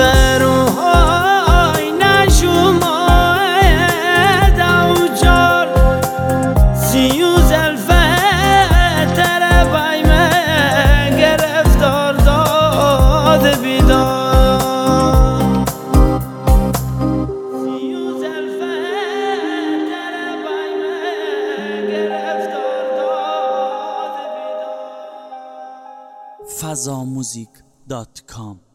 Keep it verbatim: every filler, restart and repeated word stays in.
روهای نشوماید اوجار سیو زلفه تره بایمه گرفتار داد بیدار سیو زلفه تره بایمه گرفتار داد بیدار. فضاموزیک دات کام